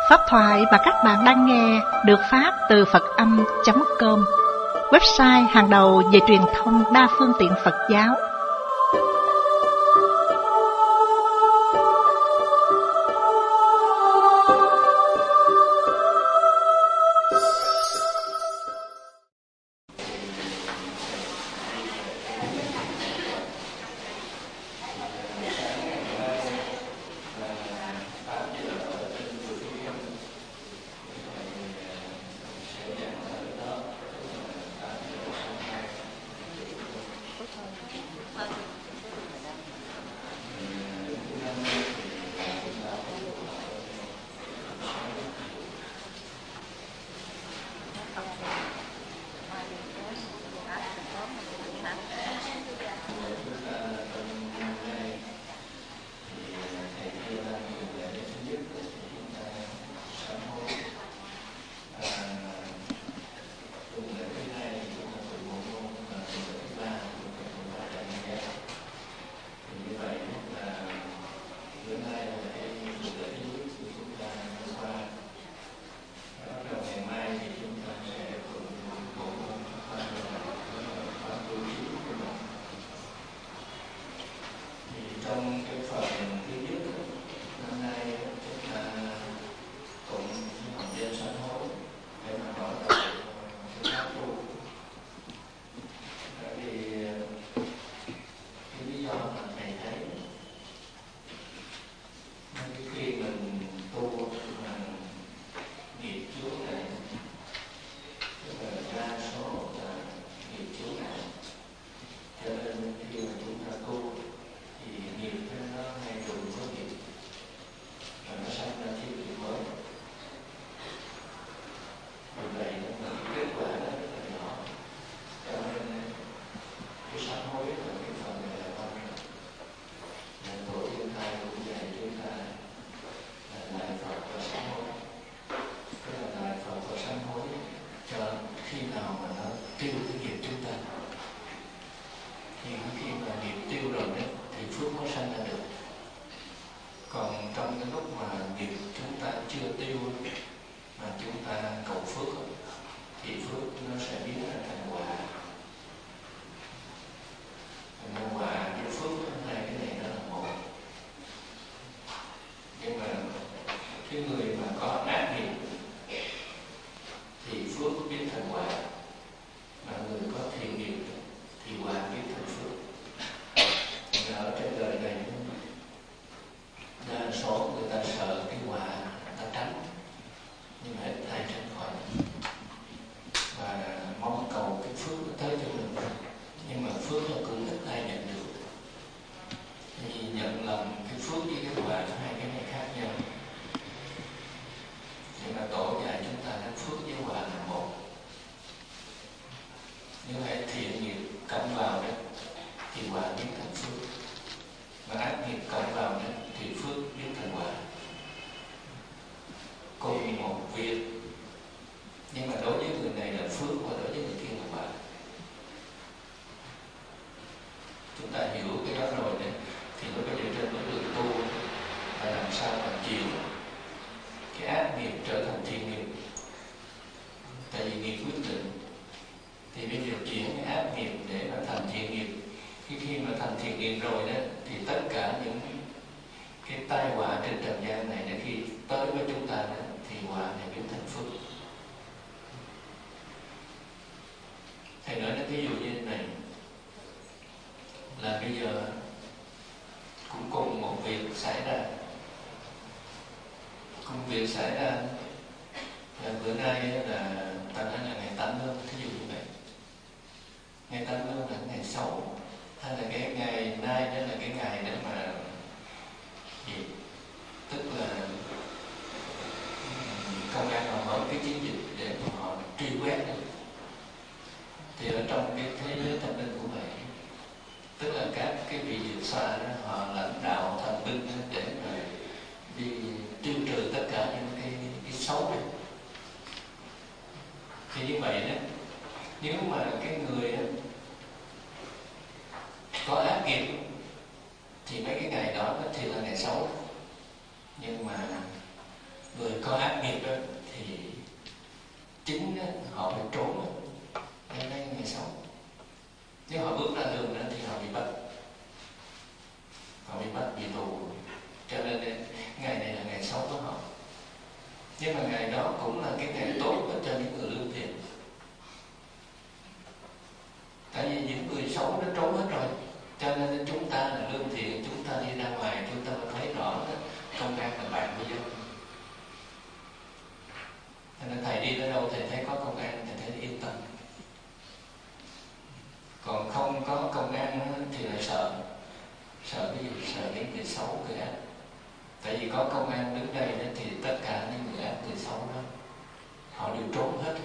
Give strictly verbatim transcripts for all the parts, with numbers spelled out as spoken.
Pháp thoại mà các bạn đang nghe được phát từ Phật Âm chấm com, website hàng đầu về truyền thông đa phương tiện Phật giáo. người có ác nghiệp đó, thì chính đó, họ phải trốn đến đây ngày xấu. Nếu họ bước ra đường đó thì họ bị bắt, họ bị bắt bị tù. Cho nên ngày này là ngày xấu của họ. Nhưng mà ngày đó cũng là cái ngày tốt cho những người lương thiện. Tại vì những người xấu nó trốn hết rồi, cho nên chúng ta là lương thiện, chúng ta đi ra ngoài chúng ta mới thấy rõ đó, công an là bạn của dân. Cho nên thầy đi tới đâu thầy thấy có công an thầy thấy yên tâm. Còn không có công an thì lại sợ. Sợ cái gì? Sợ những người xấu, người ác. Tại vì có công an đứng đây đó, thì tất cả những người ác, người xấu đó họ đều trốn hết.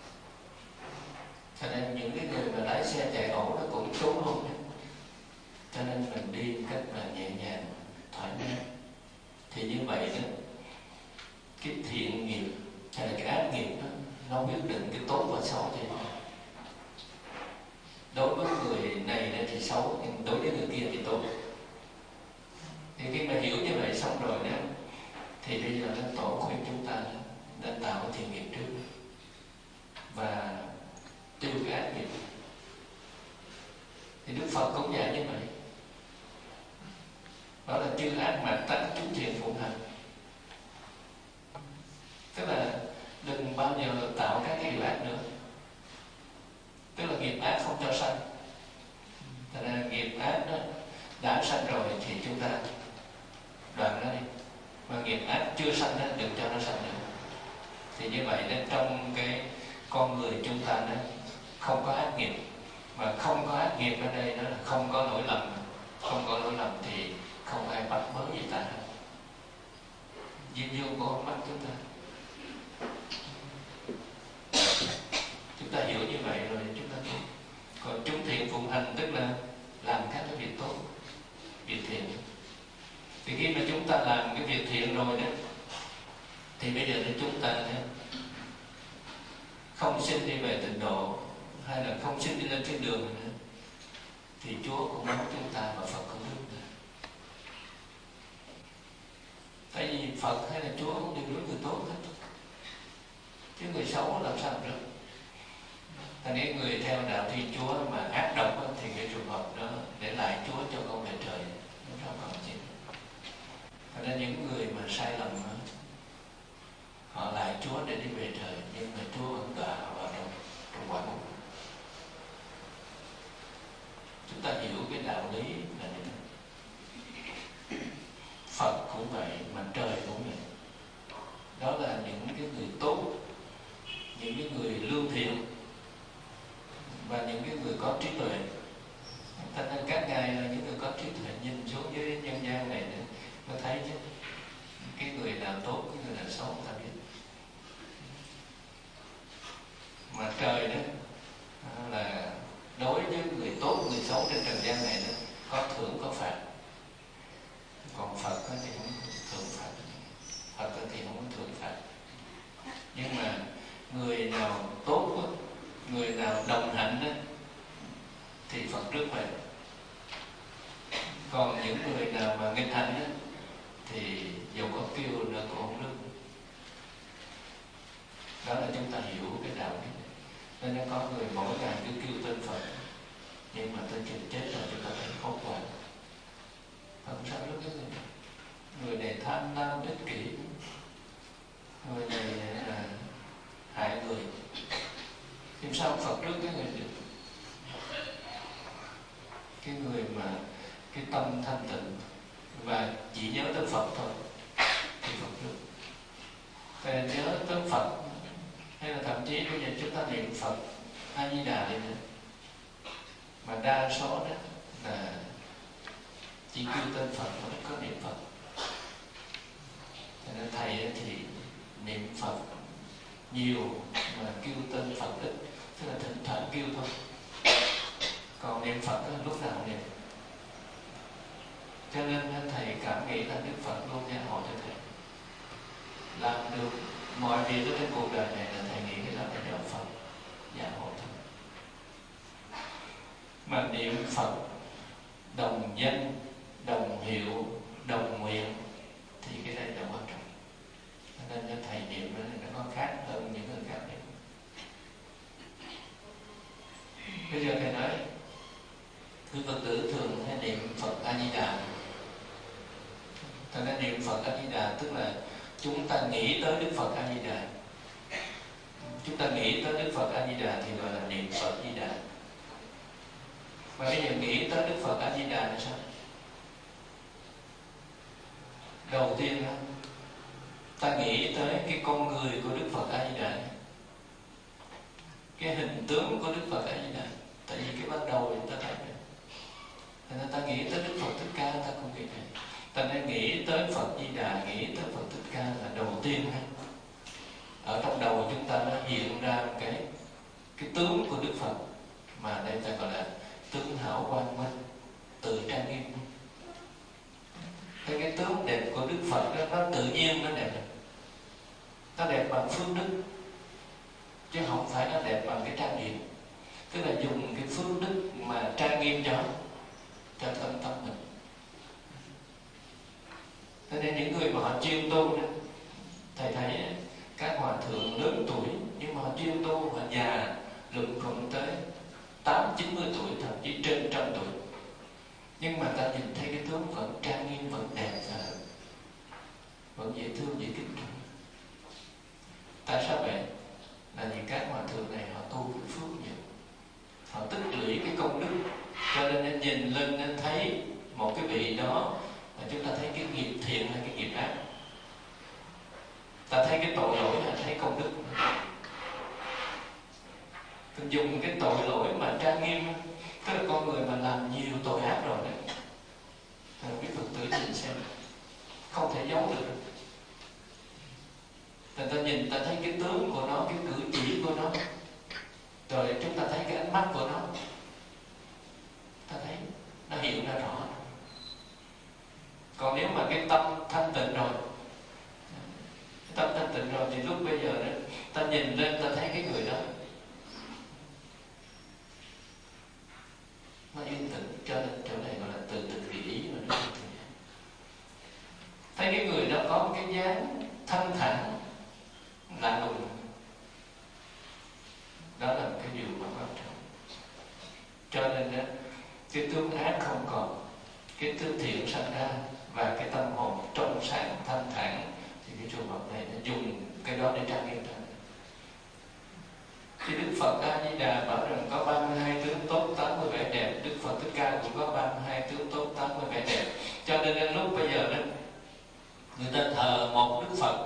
Cho nên những cái người mà lái xe chạy ẩu nó cũng trốn luôn. Cho nên mình đi cách là nhẹ nhàng, thoải mái. Thì như vậy đó, cái thiện nghiệp hay là cái ác nghiệp đó, nó quyết định cái tốt và xấu cho nó. Đối với người này thì xấu, nhưng đối với người kia thì tốt. Thì khi mà hiểu như vậy xong rồi đó, thì bây giờ nó tổ khuyên chúng ta nên tạo cái thiện nghiệp trước và tiêu cái ác nghiệp. Thì Đức Phật cũng dạy như vậy. Đó là chư ác mạt tánh chúng thiện phụng hành. Tức là đừng bao giờ tạo các cái điều ác nữa. Tức là nghiệp ác không cho sanh. Thật ra nghiệp ác đó đã sanh rồi thì chúng ta đoạn nó đi. Mà nghiệp ác chưa sanh đó, đừng cho nó sanh nữa. Thì như vậy nên trong cái con người chúng ta đó không có ác nghiệp. Mà không có ác nghiệp ở đây đó là không có lỗi lầm. Không có lỗi lầm thì không ai bắt bớ gì ta. Diêm dương của con mắt chúng ta. Chúng ta hiểu như vậy rồi chúng ta tốt. Còn chúng thiện phụng hành tức là làm các cái việc tốt, việc thiện. Thì khi mà chúng ta làm cái việc thiện rồi đó, thì bây giờ thì chúng ta không xin đi về tịnh độ hay là không xin đi lên thiên đường nữa, thì Chúa cũng muốn chúng ta và Phật cũng muốn ta. Tại vì Phật hay là Chúa cũng đều đối người tốt hết, chứ người xấu làm sao được. Thành nếu người theo đạo Thiên Chúa mà ác độc thì cái trường hợp đó để lại Chúa cho con về trời nó sao còn gì. Thành ra những người mà sai lầm họ lại Chúa để đi về trời, nhưng mà Chúa vẫn đọa họ vào trong trong quả ngục. Chúng ta hiểu cái đạo lý là như thế. Phật cũng vậy, mà trời cũng vậy. Đó là những cái người tốt, những cái người lương thiện và những cái người có trí tuệ. Thành ra các ngài là những người có trí tuệ, nhìn xuống dưới nhân gian này để có thấy chứ cái người nào tốt, cái người nào xấu ta biết. Mà trời đó là đối với người tốt, người xấu trên trần gian này đó, có thưởng có phạt. Còn Phật thì không thưởng phạt. Phật thì không có thưởng phạt. Nhưng mà người nào tốt, người nào đồng hạnh đó, thì Phật rước về. Còn những người nào mà nghịch hạnh đó, thì dù có kêu nữa cũng không rước. Đó là chúng ta hiểu cái đạo lý. Nên nó có người mỗi ngày cứ kêu tên Phật, nhưng mà tới chừng chết rồi chúng ta thấy hốt hoảng. Không sao rước cái người này. Người này tham lam ích kỷ, người này là hại người. Làm sao Phật rước cái người được? Cái người mà cái tâm thanh tịnh và chỉ nhớ tới Phật thôi thì Phật rước. Về nhớ tới Phật hay là thậm chí bây giờ chúng ta niệm Phật A Di Đà đi nữa, mà đa số đó là chỉ kêu tên Phật mà không có niệm Phật. Cho nên thầy thì niệm Phật nhiều mà kêu tên Phật ít, tức là thỉnh thoảng kêu thôi. Còn niệm Phật đó, lúc nào niệm. Cho nên thầy cảm nghĩ là Đức Phật luôn gia hộ cho thầy làm được mọi việc ở trên cuộc đời này, là thầy nghĩ cái đó là nhờ Phật gia hộ thôi. Mà niệm Phật đồng danh, đồng hiệu, đồng nguyện thì cái này là quan trọng. Nên Cho nên niệm Phật A Di Đà tức là chúng ta nghĩ tới Đức Phật A Di Đà. Chúng ta nghĩ tới Đức Phật A Di Đà thì gọi là niệm Phật Di Đà. Và bây giờ nghĩ tới Đức Phật A Di Đà là sao? Đầu tiên ta nghĩ tới cái con người của Đức Phật A Di Đà, cái hình tướng của Đức Phật A Di Đà. Tại vì cái ban đầu chúng ta thấy rồi, thành ra ta nghĩ tới Đức Phật Thích Ca ta không nghĩ này. Ta nên nghĩ tới Phật Di Đà, nghĩ tới Phật Thích Ca là đầu tiên. Ở trong đầu chúng ta nó hiện ra cái cái tướng của Đức Phật, mà đây ta gọi là tướng hảo quang minh, tự trang nghiêm. Cái, cái tướng đẹp của Đức Phật đó, nó tự nhiên nó đẹp, nó đẹp bằng phước đức, chứ không phải nó đẹp bằng cái trang điểm. Tức là dùng cái phước đức mà trang nghiêm cho cho tâm tâm mình. Thế nên những người mà họ chuyên tu đó, thầy thấy các hòa thượng lớn tuổi nhưng mà họ chuyên tu, họ già luận khủng tới tám chín mươi tuổi, thậm chí trên trăm tuổi, nhưng mà ta nhìn thấy cái tướng vẫn trang nghiêm, vẫn đẹp và vẫn dễ thương, dễ kính trọng. Tại sao vậy? Là vì các hòa thượng này họ tu cái phước nhiều, họ tích lũy cái công đức, cho nên nên nhìn lên nên thấy một cái vị đó là chúng ta thấy cái nghiệp thiện hay cái nghiệp ác. Ta thấy cái tội lỗi là thấy công đức. Tôi dùng cái tội lỗi mà trang nghiêm, tức là con người mà làm nhiều tội ác rồi đấy, thì quý Phật tử nhìn xem, không thể giấu được. Thì ta nhìn, ta thấy cái tướng của nó, cái cử chỉ của nó, rồi chúng ta thấy cái ánh mắt của nó, ta thấy nó hiện ra rõ. Còn nếu mà cái tâm thanh tịnh rồi, cái tâm thanh tịnh rồi thì lúc bây giờ đó, ta nhìn lên ta thấy cái người đó nó yên tĩnh, cho nên chỗ này gọi là từ từ vị ý mà nó thấy cái người đó có một cái dáng thanh thản lạ lùng. Đó là một cái điều mà quan trọng. Cho nên đó, cái tướng ác không còn, cái tướng thiện sanh ra, và cái tâm hồn trong sáng thanh thản, thì cái trường hợp này nó dùng cái đó để trang nghiêm ra. Thì Đức Phật A Di Đà bảo rằng có ba mươi hai tướng tốt, tám mươi vẻ đẹp. Đức Phật Thích Ca cũng có ba mươi hai tướng tốt, tám mươi vẻ đẹp. Cho nên đến lúc bây giờ đó, người ta thờ một Đức Phật,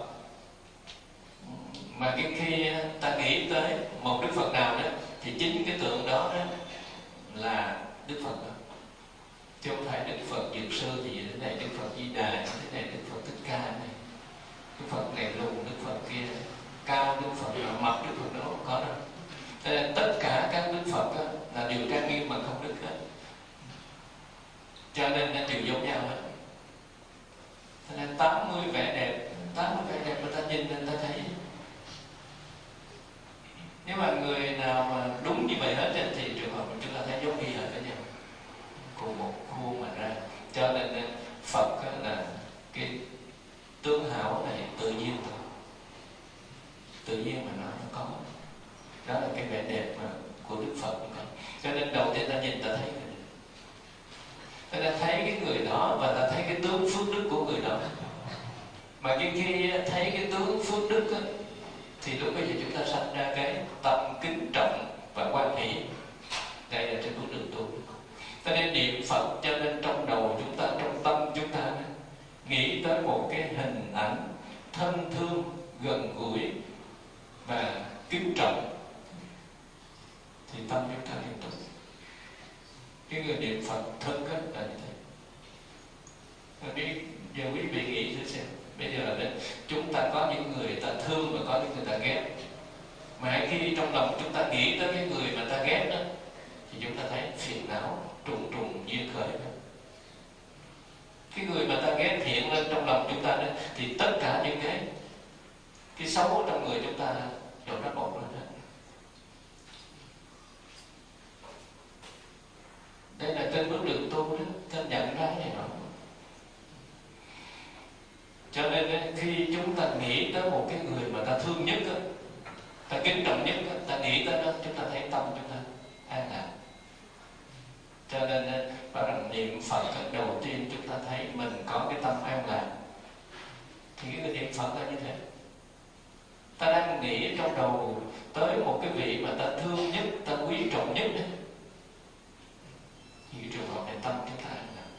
mà cái khi ta nghĩ tới một Đức Phật nào đó, thì chính cái tượng đó, đó là Đức Phật đó. Chứ không phải Đức Phật Dược Sư thì thế này, Đức Phật Di Đà thế này, Đức Phật Thích Ca này, Đức Phật này lùn, Đức Phật kia cao, Đức Phật nào mập, Đức Phật đó không có đâu. Thế nên tất cả các Đức Phật đó, là đều trang nghiêm mà không đức hết, cho nên nó đều giống nhau hết. Thế nên tám mươi vẻ đẹp, tám mươi vẻ đẹp người ta nhìn nên ta thấy. Nếu mà người nào mà đúng như vậy hết thì trường hợp chúng ta thấy giống y hệt với nhau, cùng một khuôn mà ra. Cho nên Phật là cái tướng hảo này tự nhiên thôi, tự nhiên mà nó nó có. Đó là cái vẻ đẹp mà của Đức Phật có. Cho nên đầu tiên ta nhìn ta thấy người đó, ta đã thấy cái người đó và ta thấy cái tướng phước đức của người đó. Mà khi khi thấy cái tướng phước đức đó, thì lúc bây giờ chúng ta sanh ra cái tâm kính trọng và quan hỷ. Đây là trên bước đường tu. Ta nên niệm Phật, cho nên trong đầu chúng ta, trong tâm chúng ta nghĩ tới một cái hình ảnh thân thương, gần gũi và kính trọng, thì tâm chúng ta liên tục. Cái người niệm Phật thân á là như thế. Bây giờ quý vị nghĩ thử xem, bây giờ đó, chúng ta có những người ta thương và có những người ta ghét. Mà khi trong lòng chúng ta nghĩ tới cái người mà ta ghét đó, thì chúng ta thấy phiền não trùng trùng duyên khởi. Cái người mà ta ghét hiện lên trong lòng chúng ta đó, thì tất cả những cái cái xấu trong người chúng ta đều nó bộc lên hết. Đây là trên bước đường tu đó, ta nhận ra này rồi. Cho nên khi chúng ta nghĩ tới một cái người mà ta thương nhất đó, ta kính trọng nhất đó, ta nghĩ tới đó, chúng ta thấy tâm chúng ta an lạc. Cho nên bảo rằng niệm Phật đầu tiên chúng ta thấy mình có cái tâm an lạc, Thì cái người niệm Phật là như thế. Ta đang nghĩ trong đầu tới một cái vị mà ta thương nhất, ta quý trọng nhất đấy. Thì cái trường hợp này tâm chúng ta an lạc.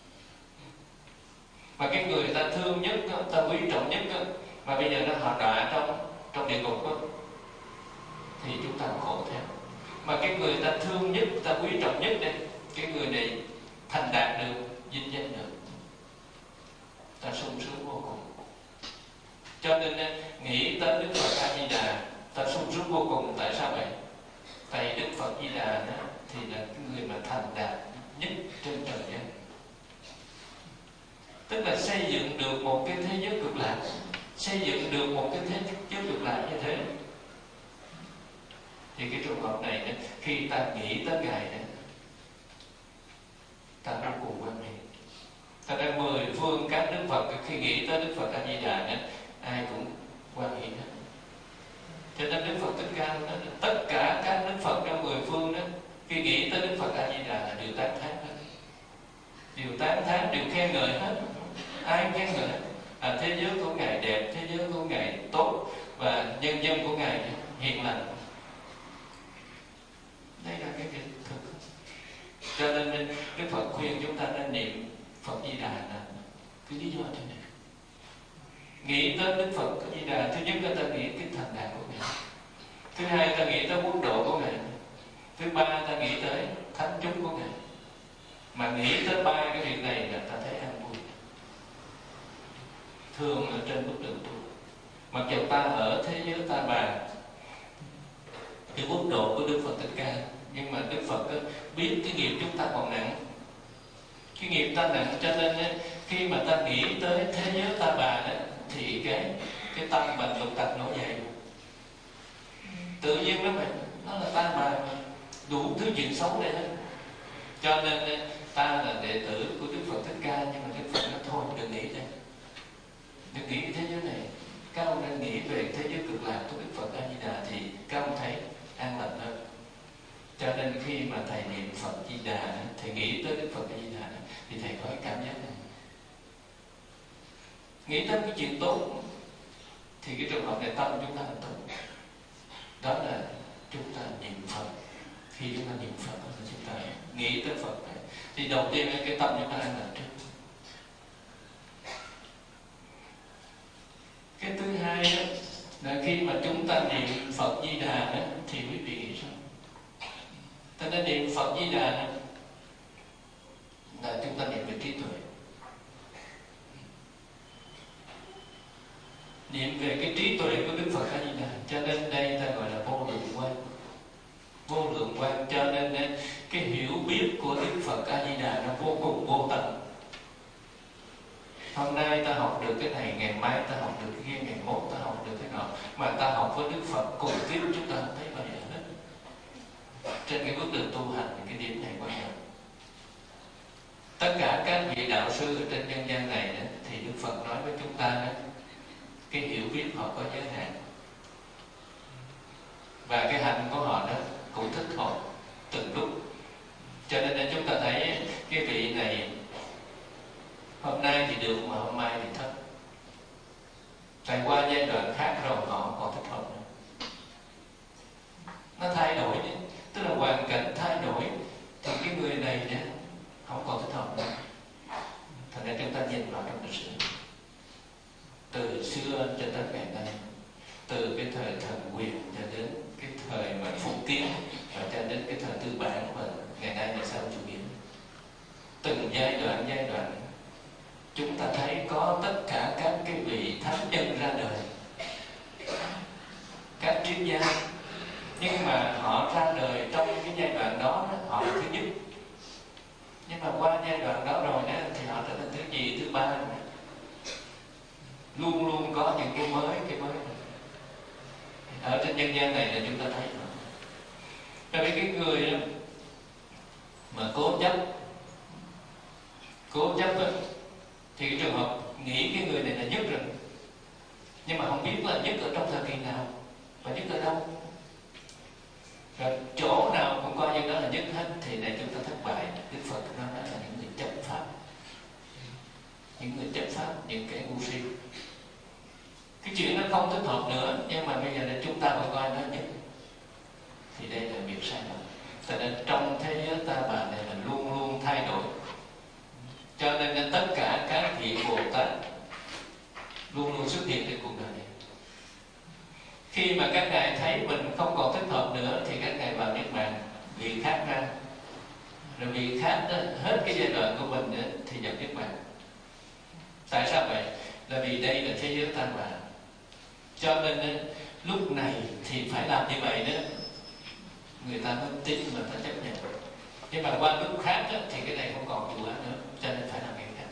Mà cái người ta thương nhất, ta quý trọng nhất, mà bây giờ nó họ đọa trong trong địa ngục đó, thì chúng ta khổ theo. Mà cái người ta thương nhất, ta quý trọng nhất đây, cái người này thành đạt được, vinh danh được, ta sung sướng vô cùng. Cho nên nghĩ tới Đức Phật A Di Đà, ta sung sướng vô cùng. Tại sao vậy? Tại Đức Phật Di Đà đó thì là cái người mà thành đạt nhất trên trần gian, tức là xây dựng được một cái thế giới cực lạc, xây dựng được một cái thế giới cực lạc như thế. Thì cái trường hợp này đó, khi ta nghĩ tới Ngài đó, ta vô cùng quan hệ. Ta đang mười phương các Đức Phật, khi nghĩ tới Đức Phật A Di Đà đó, ai cũng quan hệ đó. Cho nên Đức Phật Thích Ca đó, tất cả các Đức Phật trong mười phương đó, khi nghĩ tới Đức Phật A Di Đà là đều tán thán hết, đều tán thán, đều khen ngợi hết. Ai khen ngợi? À, thế giới của Ngài đẹp, thế giới của Ngài tốt, và nhân dân của Ngài hiền lành. Đây là cái việc thực. Cho nên Đức Phật khuyên chúng ta nên niệm Phật Di Đà là cái lý do thế này. Nghĩ tới Đức Phật Di Đà, thứ nhất là ta nghĩ cái thành đạt của Ngài, thứ hai ta nghĩ tới quốc độ của Ngài, thứ ba ta nghĩ tới thánh chúng của Ngài. Mà nghĩ tới ba cái việc này là ta thấy an vui. Thường ở trên bức đường tu, mặc dù ta ở thế giới ta bà, cái quốc độ của Đức Phật Thích Ca, nhưng mà Đức Phật đó, biết cái nghiệp chúng ta còn nặng, cái nghiệp ta nặng, cho nên đó, khi mà ta nghĩ tới thế giới ta bà đó, thì cái cái tâm mình lục tặc nổi dậy. Tự nhiên đó mà, nó là ta bà, đủ thứ chuyện xấu đây hết. Cho nên ta là đệ tử của Đức Phật Thích Ca, nhưng mà Đức Phật nói thôi đừng nghĩ đây, đừng nghĩ thế giới này, các ông nên nghĩ về thế giới cực lạc của Đức Phật A Di Đà thì các ông thấy an lành hơn. Cho nên khi mà thầy niệm Phật Di Đà, thầy nghĩ tới Đức Phật A Di Đà thì thầy có cái cảm giác này, nghĩ tới cái chuyện tốt, thì cái trường hợp này tâm chúng ta là tốt. Đó là chúng ta niệm Phật. Khi chúng ta niệm Phật thì chúng ta nghĩ tới Phật này, thì đầu tiên cái tâm chúng ta an lành trước. Cái thứ hai đó, là khi mà chúng ta niệm Phật Di Đà đó, thì quý vị nghĩ sao? Ta nên niệm Phật Di Đà đó, là chúng ta niệm về trí tuệ, niệm về cái trí tuệ của Đức Phật A Di Đà. Cho nên đây ta gọi là vô lượng quang, vô lượng quang. Cho nên cái hiểu biết của Đức Phật A Di Đà nó vô cùng vô tận. Hôm nay ta học được cái này, ngày mai ta học được cái kia, ngày mốt ta học được cái nọ, mà ta học với Đức Phật cùng tiếp chúng ta không thấy bao giờ hết. Trên cái bước đường tu hành thì cái điểm này quan trọng. Tất cả các vị đạo sư ở trên nhân gian này đó, thì Đức Phật nói với chúng ta đó, cái hiểu biết họ có giới hạn, và cái hành của họ đó cũng thích hợp từng lúc. Cho nên là chúng ta thấy cái vị này hôm nay thì được mà hôm mai thì thấp. Trải qua giai đoạn khác rồi họ còn thích hợp nữa. Nó thay đổi, tức là hoàn cảnh thay đổi thì cái người này đó, không còn thích hợp nữa. Thành ra chúng ta nhìn vào trong lịch sử, từ xưa cho đến ngày nay, từ cái thời thần quyền cho đến cái thời mà phong kiến, và cho đến cái thời tư bản, và ngày nay là sau chủ nghĩa, từng giai đoạn giai đoạn chúng ta thấy có tất cả các cái vị thánh nhân ra đời, các triết gia, nhưng mà họ ra đời trong cái giai đoạn đó, đó họ là thứ nhất, nhưng mà qua giai đoạn đó rồi đó, thì họ trở thành thứ nhì, thứ ba, luôn luôn có những cái mới, cái mới ở trên nhân gian này là chúng ta thấy. Tại vì cái người đó, mà cố chấp, cố chấp đó, thì cái trường hợp nghĩ cái người này là nhất rồi, nhưng mà không biết là nhất ở trong thời kỳ nào và nhất ở đâu, rồi chỗ nào cũng coi như đó là nhất hết, thì này chúng ta thất bại. Đức Phật nói là những người chấp pháp, những người chấp pháp, những kẻ ngu si. cái chuyện nó không thích hợp nữa, nhưng mà bây giờ để chúng ta phải coi nó nhất, thì đây là việc sai lầm. Cho nên trong thế giới ta bà này là luôn luôn thay đổi. Cho nên là tất cả các vị Bồ Tát luôn luôn xuất hiện trên cuộc đời này. Khi mà các ngài thấy mình không còn thích hợp nữa thì các ngài vào niết bàn, vị khác ra. Rồi vị khác đó, hết cái giai đoạn của mình đó, thì nhập niết bàn. Tại sao vậy? Là vì đây là thế giới tan bà. Cho nên lúc này thì phải làm như vậy đó, người ta mới tin, người ta chấp nhận. Nhưng mà qua lúc khác đó, thì cái này không còn hiệu quả nữa, cho nên phải làm cái khác.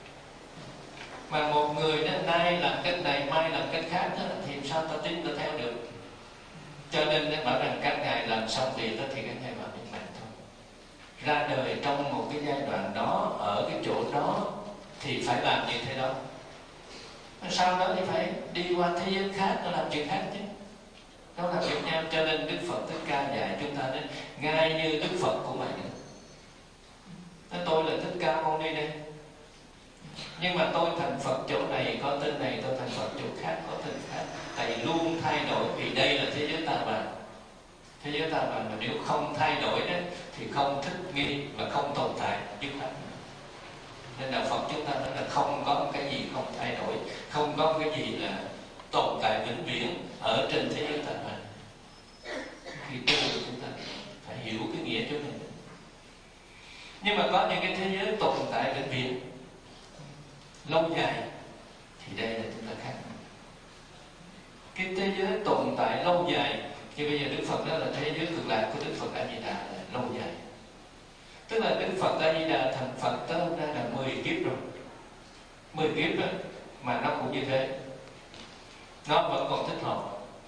Mà một người đó, nay làm cách này, mai làm cách khác đó, thì sao ta tin, ta theo được? Cho nên bảo rằng các ngài làm xong việc đó thì các ngài vào niết bàn thôi. Ra đời trong một cái giai đoạn đó, ở cái chỗ đó thì phải làm như thế đó. Sau đó thì phải đi qua thế giới khác, nó làm chuyện khác chứ. Nó làm việc nhau. Cho nên Đức Phật Thích Ca dạy chúng ta đến ngay như Đức Phật của mình. Tôi là Thích Ca Mâu Ni đây, nhưng mà tôi thành Phật chỗ này có tên này, tôi thành Phật chỗ khác có tên khác. Tại luôn thay đổi, vì đây là thế giới ta bà. Thế giới ta bà mà nếu không thay đổi đó thì không thích nghi và không tồn tại dứt khoát. Nên đạo Phật chúng ta nói là không có cái gì không thay đổi, không có cái gì là tồn tại vĩnh viễn ở trên thế giới ta bà. Khi tu chúng ta phải hiểu cái nghĩa chỗ này. Nhưng mà có những cái thế giới tồn tại vĩnh viễn lâu dài thì đây là chúng ta khác. Cái thế giới tồn tại lâu dài thì bây giờ Đức Phật đó là thế giới cực lạc của Đức Phật A Di Đà là lâu dài. Tức là Đức Phật A Di Đà thành Phật tới hôm nay là mười kiếp rồi. Mười kiếp đó, mà nó cũng như thế. Nó vẫn còn thích hợp.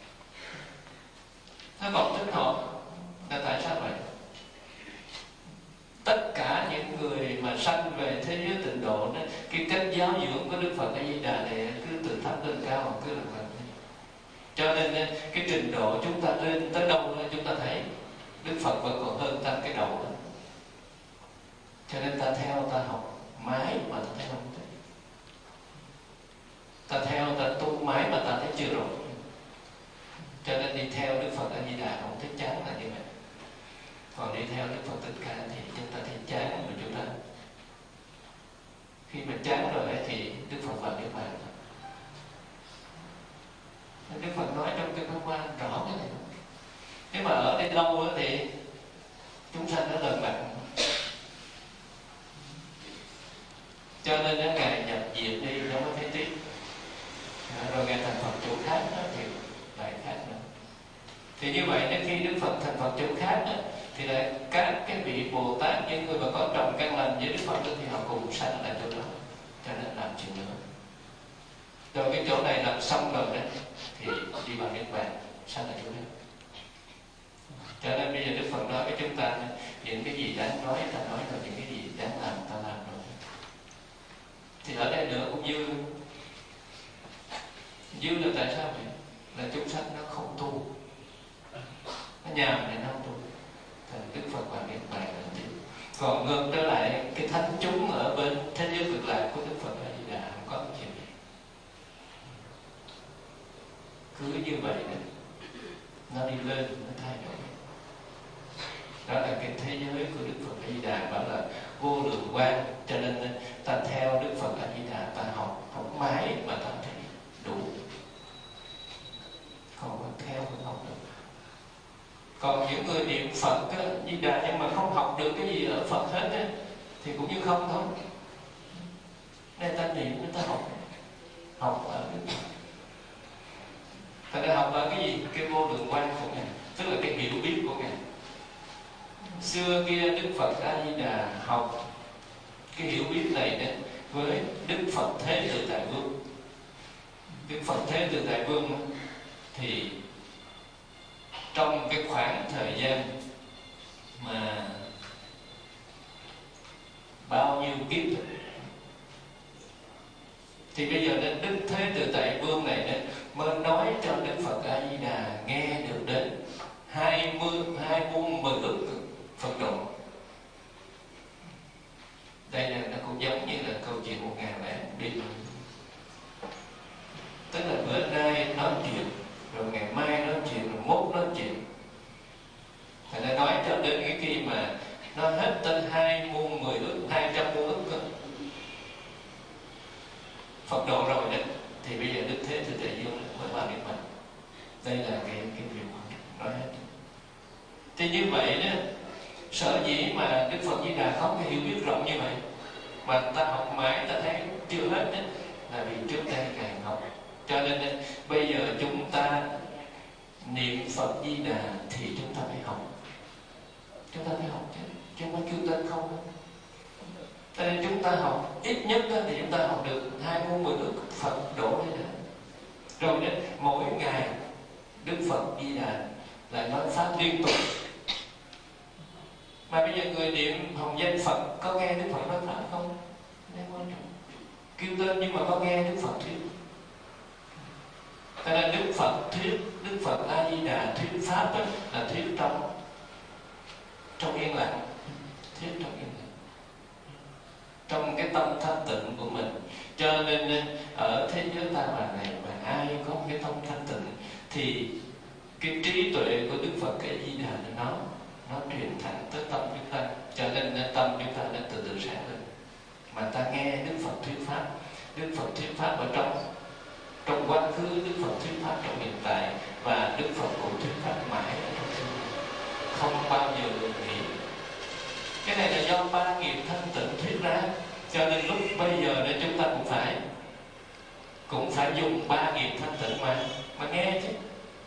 Nó còn thích hợp là tại sao vậy? Tất cả những người mà sanh về thế giới tịnh độ đó, cái cách giáo dưỡng của Đức Phật A Di Đà này cứ từ thấp lên cao mà cứ là vậy. Cho nên cái trình độ chúng ta lên tới đâu đó, chúng ta thấy Đức Phật vẫn còn hơn ta cái đầu đó. Cho nên ta theo, ta học mãi mà ta thấy không thấy. Ta theo, ta tu mãi mà ta thấy chưa rồi. Cho nên đi theo Đức Phật A Di Đà không thấy chán là như vậy. Còn đi theo Đức Phật Thích Ca thì chúng ta thấy chán mà chúng ta. Khi mà chán rồi thì Đức Phật vào niết bàn. Đức Phật nói trong cái Pháp Hoa rõ cái này. Nếu mà ở đây lâu thì chúng sanh nó lần bạc. Cho nên nó Ngài nhập diệt đi nó mới thấy tiếc. Rồi Ngài thành Phật chỗ khác đó, thì lại khác nữa. Thì như vậy đến khi Đức Phật thành Phật chỗ khác đó, thì lại các cái vị Bồ Tát, những người mà có trồng căn lành với Đức Phật đó, thì họ cùng sanh lại chỗ đó, cho nên làm chuyện nữa. Rồi cái chỗ này làm xong rồi đó thì đi vào niết bàn, sanh lại chỗ đó. Cho nên bây giờ Đức Phật nói với chúng ta những cái gì đáng nói ta nói, rồi những cái gì đáng làm ta làm rồi. Thì ở đây nữa cũng dư. Dư là tại sao vậy? Là chúng sanh nó không tu, nó nhàm để nó tu. Thì Đức Phật vào niết bàn là gì? Còn ngược trở lại cái thánh chúng ở bên thế giới cực lạc của Đức Phật A Di Đà không có chuyện gì. Cứ như vậy đó, nó đi lên, nó thay đổi. Đó là cái thế giới của Đức Phật A Di Đà, bảo là vô lượng quang. Cho nên ta theo Đức Phật A Di Đà, ta học học mãi mà ta thấy đủ. Còn theo không học được. Còn những người niệm Phật á, Di Đà nhưng mà không học được cái gì ở Phật hết á, thì cũng như không thôi. Nên ta niệm, ta học học ở cái ta đã học ở cái gì? Cái vô lượng quang của Ngài, tức là cái hiểu biết của Ngài. Xưa kia Đức Phật A Di Đà học cái hiểu biết này đó với Đức Phật Thế Tự Tại Vương. Đức Phật Thế Tự Tại Vương thì trong cái khoảng thời gian mà bao nhiêu kiếp thì bây giờ đến Đức Thế Tự Tại Vương này đó mới nói cho Đức Phật A Di Đà nghe được đến hai mươi hai muôn mười ức Phật độ. Đây là nó cũng giống như là câu chuyện một ngàn lẻ một đêm. Tức là bữa nay Phật độ rồi đó, thì bây giờ Đức Thế Từ Đại Dương mới vào niết bàn. Đây là cái cái việc nói hết. Thì như vậy đó, sở dĩ mà Đức Phật Di Đà có cái hiểu biết rộng như vậy mà ta học mãi ta thấy chưa hết đó, là vì trước đây Ngài học. Cho nên đó, bây giờ chúng ta niệm Phật Di Đà thì chúng ta phải học. Chúng ta phải học chứ, chứ không phải kêu tên không. Cho nên chúng ta học ít nhất đó, thì chúng ta học được hai muôn mười ức Phật đổ lên đó. Rồi đó, mỗi ngày Đức Phật Di Đà lại nói pháp liên tục. Mà bây giờ người niệm hồng danh Phật có nghe Đức Phật nói pháp không? Nên quan trọng. Kêu tên nhưng mà có nghe Đức Phật thuyết. Cho nên Đức Phật thuyết, Đức Phật A Di Đà thuyết pháp đó, là thuyết trong trong yên lặng, thuyết trong yên lặng, trong cái tâm thanh tịnh của mình. Cho nên ở thế giới ta bà này mà ai có một cái tâm thanh tịnh thì cái trí tuệ của Đức Phật A Di Đà nó nó truyền thẳng tới tâm chúng ta. Cho nên tâm chúng ta nó từ từ sáng lên. Mà ta nghe Đức Phật thuyết pháp, Đức Phật thuyết pháp ở trong trong quá khứ, Đức Phật thuyết pháp trong hiện tại, và Đức Phật cũng thuyết pháp mãi ở trong tương lai, không bao giờ ngừng nghỉ. Cái này là do ba nghiệp thanh tịnh thuyết ra. Cho nên lúc bây giờ nên chúng ta cũng phải cũng phải dùng ba nghiệp thanh tịnh mà mà nghe chứ.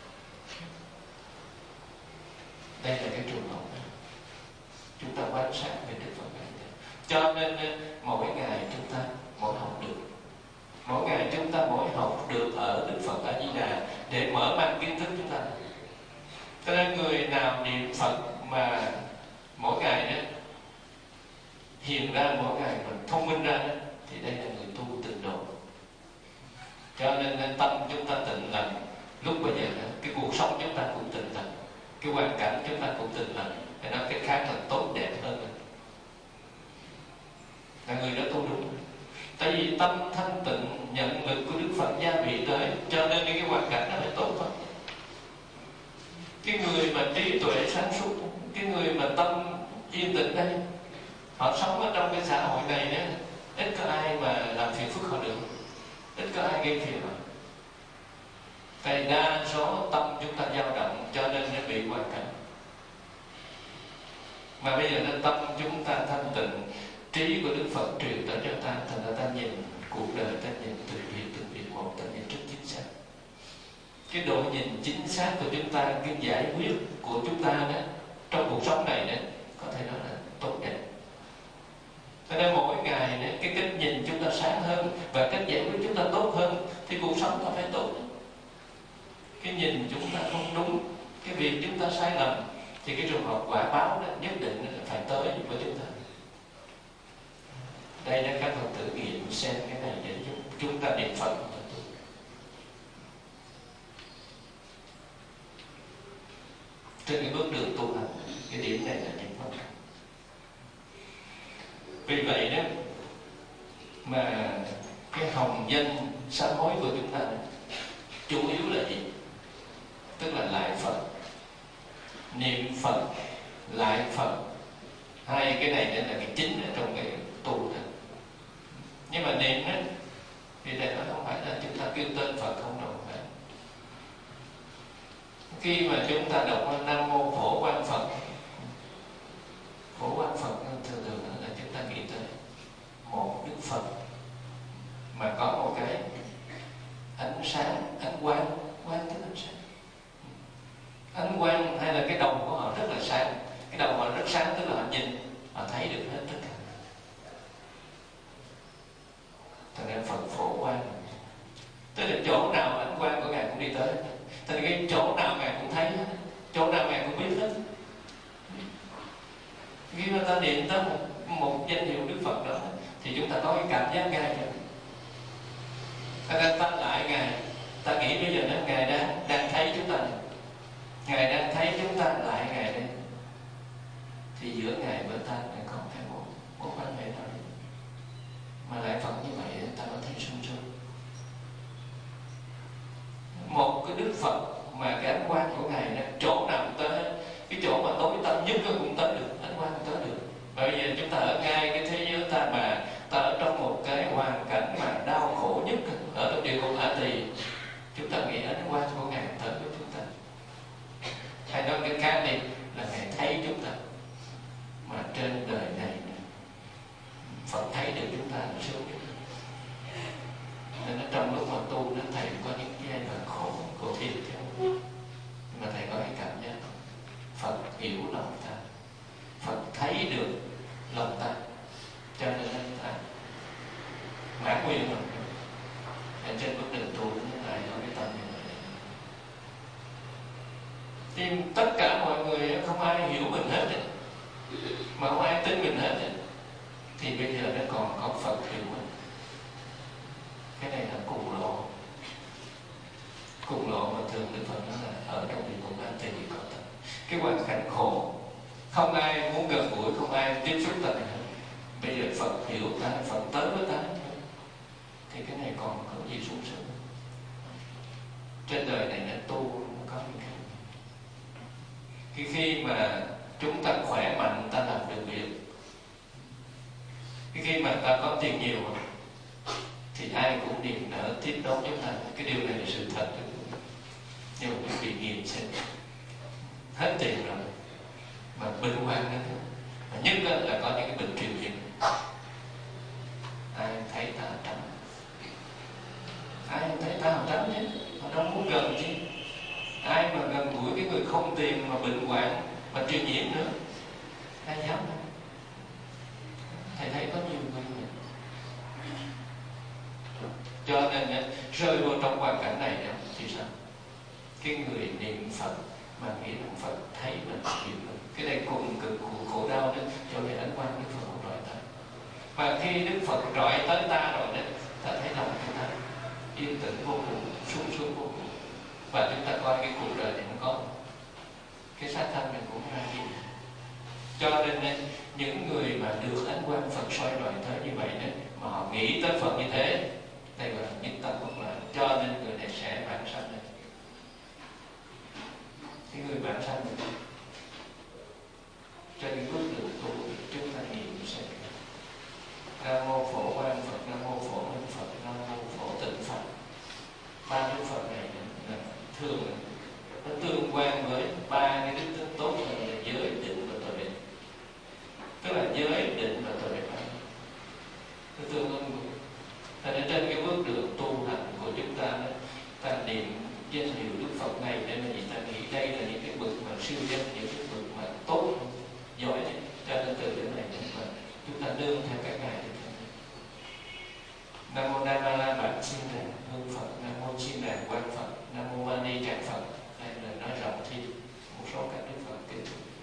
Đây là cái trường hợp này. Chúng ta quan sát về Đức Phật này. Cho nên mỗi ngày chúng ta mỗi học được, mỗi ngày chúng ta mỗi học được ở Đức Phật A Di Đà để mở mang kiến thức chúng ta. Cho nên người nào niệm Phật mà mỗi ngày đó hiện ra, mỗi ngày mình thông minh ra đó, thì đây là người tu tịnh độ. Cho nên tâm chúng ta tịnh lành, lúc bây giờ đó, cái cuộc sống chúng ta cũng tịnh lành, cái hoàn cảnh chúng ta cũng tịnh lành, để nói cái khác là tốt đẹp hơn, là người đó tu đúng. Tại vì tâm thanh tịnh, nhận lực của Đức Phật gia vị tới, cho nên cái hoàn cảnh nó phải tốt hơn. Cái người mà trí tuệ sáng suốt, cái người mà tâm yên tĩnh đây, họ sống ở trong cái xã hội này đó, ít có ai mà làm phiền phức họ được, ít có ai gây phiền họ. Tại đa số tâm chúng ta dao động, cho nên nó bị hoàn cảnh. Mà bây giờ nên tâm chúng ta thanh tịnh, trí của Đức Phật truyền tới cho ta, thành ra ta nhìn cuộc đời, ta nhìn từng việc từng việc một, ta nhìn rất chính xác. Cái độ nhìn chính xác của chúng ta, cái giải quyết của chúng ta đó trong cuộc sống này đó, có thể nói là tốt đẹp. Cho nên mỗi ngày đó, cái cách nhìn chúng ta sáng hơn và cách giải quyết chúng ta tốt hơn, thì cuộc sống ta phải tốt. Cái nhìn chúng ta không đúng, cái việc chúng ta sai lầm, thì cái trường hợp quả báo đó nhất định là phải tới với chúng ta. Đây là các Phật tử nghiệm xem cái này để giúp chúng ta niệm Phật. Trên cái bước đường tu hành, cái điểm này là điểm quan trọng. Vì vậy đó mà cái hồng danh sám hối của chúng ta đó, chủ yếu là gì? Tức là lại Phật, niệm Phật, lại Phật. Hai cái này là cái chính ở trong cái tu đó. Nhưng mà niệm đó thì đây nó không phải là chúng ta kêu tên Phật không đâu. Phải. Khi mà chúng ta đọc Nam Mô Phổ Quang Phật, Phổ Quang Phật thường thường là chúng ta nghĩ tới một Đức Phật mà có một cái ánh sáng, ánh quang, quang tức ánh sáng. Ánh quang hay là cái đầu của họ rất là sáng, cái đầu họ rất sáng, tức là họ nhìn, họ thấy được hết tất cả. Thành ra Phật Phổ Quang, tức là chỗ nào ánh quang của Ngài cũng đi tới. Thành ra cái chỗ nào Ngài cũng thấy, chỗ nào Ngài cũng biết hết. Khi mà ta niệm tới một, một danh hiệu Đức Phật đó, thì chúng ta có cái cảm giác ngay rồi. Thành ra ta lại Ngài, ta nghĩ bây giờ đó Ngài đang, đang thấy chúng ta, Ngài đang thấy chúng ta lại Ngài đây, thì giữa Ngài với ta không thể một mối quan hệ nào đấy. Mà lại Phật như vậy ta có thấy sung sướng. Một cái Đức Phật mà cái ánh quang của Ngài đó, chỗ nào cũng tới, cái chỗ mà tối tăm nhất cũng tới được, ánh quang cũng tới được. Bởi vì chúng ta ở ngay cái thế giới ta mà ta ở trong một cái hoàn cảnh mà đau khổ nhất, địa ngục Ả Tỳ, chúng ta nghĩ ánh quang của Ngài tới với chúng ta. Hay nói cái khác đi là Ngài thấy chúng ta. Mà trên đời này Phật thấy được chúng ta là sướng nhất. Nên trong lúc mà tu nó thầy có những giai đoạn khổ khổ thiệt chứ. Nhưng mà thầy có cái cảm giác Phật hiểu lòng ta, Phật thấy được lòng ta, cho nên anh ta mãn nguyện rồi. Ở trên bước đường tu nó lại có cái tâm như vậy. Thì tất cả mọi người không ai hiểu mình hết ấy. Mà không ai tin mình hết ấy. Thì bây giờ nó còn có Phật hiểu mình. Cái này là cùng lộ. Cùng lộ mà thường Đức Phật nói là ở trong địa ngục Ả Tỳ có thật. Cái hoàn cảnh khổ, không ai muốn gần gũi, không ai tiếp xúc ta hết. Bây giờ Phật hiểu ta, Phật tới với ta, thì cái này còn có gì sung sướng. Trên đời này nó tu có những cái Khi khi mà chúng ta khỏe mạnh, ta làm được việc. Khi khi mà ta có tiền nhiều, thì ai cũng niềm nở tiếp đón chúng ta. Cái điều này là sự thật. Nhưng mà quý vị nghiệm xem, hết tiền rồi mà bệnh hoạn nữa. Nhất là có những cái bệnh truyền nhiễm. Ai thấy ta trắng, ai thấy ta trắng chứ, họ đâu muốn gần chứ. Ai mà gần gũi cái người không tiền mà bệnh hoạn mà truyền nhiễm nữa, ai dám đâu. Thầy thấy có nhiều người vậy. Cho nên rơi vào trong hoàn cảnh này thì sao? Cái người niệm Phật mà nghĩ rằng Phật thấy mình, hiểu mình, cái này cùng cực khổ, khổ đau đó, cho nên ánh quang Đức Phật không rọi tới. Mà khi Đức Phật rọi tới ta rồi đó, ta thấy lòng chúng ta yên tĩnh vô cùng, sung sướng vô cùng. Và chúng ta coi cái cuộc đời này nó có cái xác thân mình cũng ra gì. Cho nên những người mà được ánh quang Phật soi rọi tới như vậy đó, mà họ nghĩ tới Phật như thế, đây gọi là nhất tâm bất lạc. Cho nên người này sẽ vãng sanh này. Cái người vãng sanh này, trên cái bước đường tu chúng ta niệm sẽ Nam mô Phổ Quang Phật, Nam mô Phổ Minh Phật, Nam mô Phổ Tịnh Phật. Ba đức Phật này là thường nó tương quan với ba cái đức tính tốt là giới, định và tuệ. Tức là giới, định và tuệ. Nó tương ứng. Thành ra trên cái bước đường tu hành của chúng ta đó, ta niệm danh hiệu Đức Phật này để mà gì ta nghĩ đây là những cái bậc mà siêu danh, những cái bậc mà tốt, giỏi này. Cho nên từ đến này đến mà chúng ta nương theo các ngài như thế. Nam mô Nam La Bản Xin Đàn Hương Phật, Nam mô Chiên Đàn Quang Phật, Nam mô Mani Trạng Phật. Đây là nói rộng thêm một số các đức Phật kinh.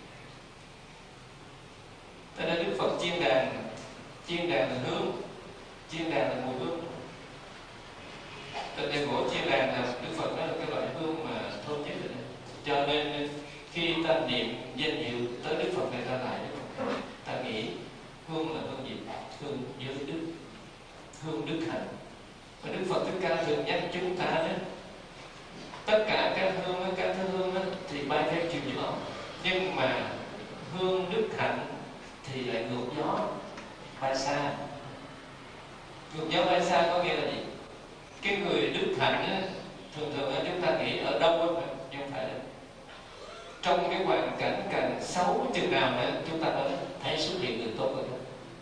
Thế nên Đức Phật chiên đàn, chiên đàn là hương, chiên đàn là mùi hương. Trên đàn gỗ chiên đàn là Đức Phật nói là cái loại hương mà thơm nhất rồi. Cho nên khi ta niệm danh hiệu tới Đức Phật này, ta lại Đức Phật, ta nghĩ hương là hương gì? Hương giới đức, hương đức hạnh. Và Đức Phật Thích Ca thường nhắc chúng ta đó, tất cả các hương, các hương đó, thì bay theo chiều gió, nhưng mà hương đức hạnh thì lại ngược gió, bay xa. Ngược gió bay xa có nghĩa là gì? Cái người đức hạnh đó, thường thường chúng ta nghĩ ở đâu đó, nhưng không phải là trong cái hoàn cảnh càng xấu chừng nào nữa chúng ta mới thấy xuất hiện người tốt hơn.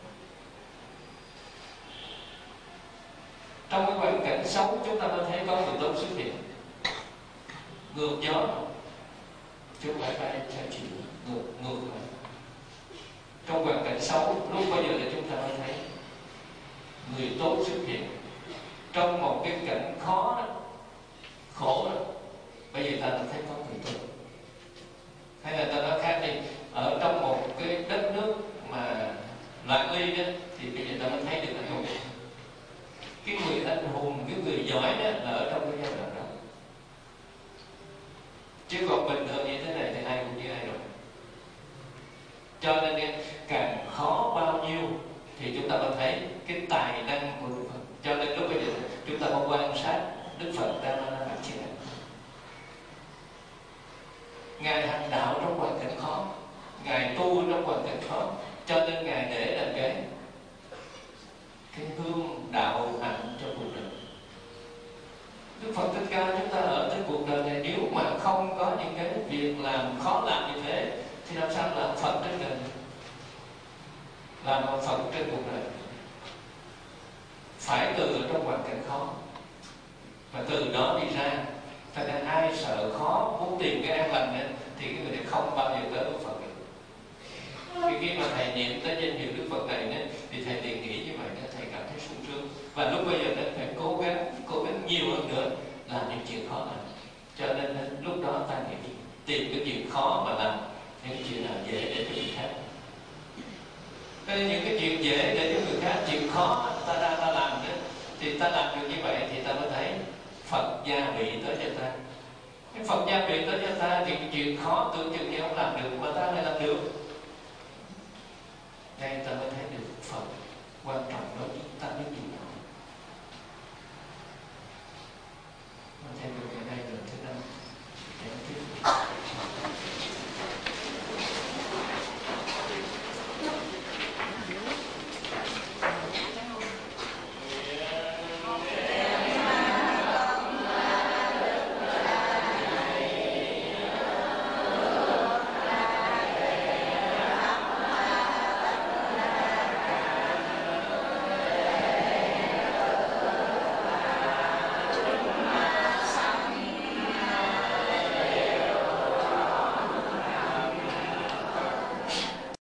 Trong cái hoàn cảnh xấu chúng ta mới thấy có người tốt xuất hiện. Ngược gió, chúng phải bay theo chiều ngược ngược lại. Trong hoàn cảnh xấu lúc bây giờ là chúng ta mới thấy người tốt xuất hiện. Trong một cái cảnh khó đó, khổ đó, bây giờ ta đã thấy có người tốt. Hay là ta nói khác đi, ở trong một cái đất nước mà loạn ly đó, thì bây giờ ta mới thấy được anh hùng. Cái người anh hùng, cái người giỏi đó là ở trong cái giai đoạn đó. Chứ còn bình thường như thế này thì ai cũng như ai rồi. Cho nên càng khó bao nhiêu thì chúng ta mới thấy cái tài năng của Đức Phật. Cho nên lúc bây giờ chúng ta có quan sát Đức Phật đang làm chuyện này. Ngài hành đạo trong hoàn cảnh khó, Ngài tu trong hoàn cảnh khó, cho nên Ngài để làm cái cái hương đạo hạnh cho cuộc đời. khó làm như thế thì làm sao làm Phật trên đời, làm Phật trên cuộc đời? Phải từ ở trong hoàn cảnh khó và từ đó đi ra. Thật ra ai sợ khó muốn tìm cái an lành ấy, thì cái người này không bao giờ tới với Phật được. Khi, khi mà thầy niệm tới danh hiệu Đức Phật này ấy, thì thầy liền nghĩ như vậy đó, thầy cảm thấy sung sướng. Và lúc bây giờ nên phải cố gắng, cố gắng nhiều hơn nữa làm những chuyện khó làm. Cho nên lúc đó ta nghĩ tìm cái chuyện khó mà làm, những chuyện nào dễ để cho người khác. Cái những cái chuyện dễ để cho người khác, chuyện khó ta ra ta làm đó, thì ta làm được như vậy thì ta mới thấy Phật gia bị tới cho ta. Cái Phật gia bị tới cho ta thì cái chuyện khó tưởng chừng như không làm được mà ta lại làm được. Đây ta mới thấy được Phật quan trọng đối với ta, với chúng